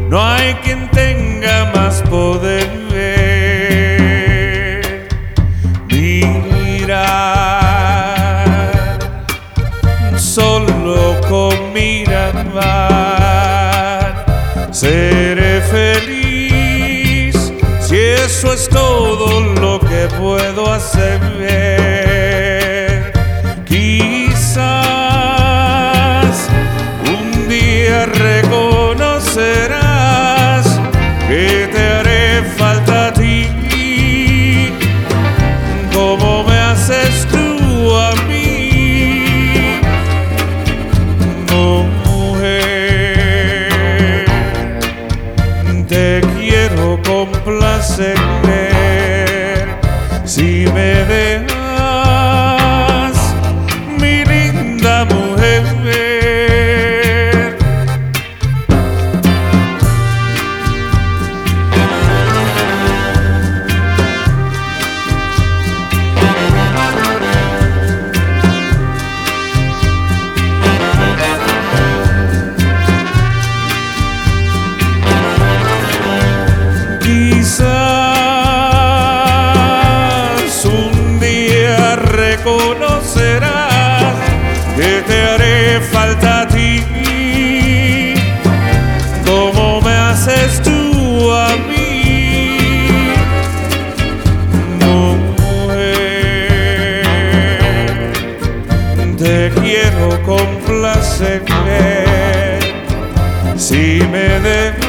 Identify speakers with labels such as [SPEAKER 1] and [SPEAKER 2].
[SPEAKER 1] no hay quien tenga más poder. Mirar, solo con mirar seré feliz, si eso es todo lo que puedo hacer. Quizás un día reconocerás que te haré falta a ti, como me haces tú a mí. Oh, mujer, te quiero complacer, si me dejas, mi linda mujer. Quizás un día reconocerás que te haré falta a ti, como me haces tú a mí. Mujer, te quiero complacer, si me dejas,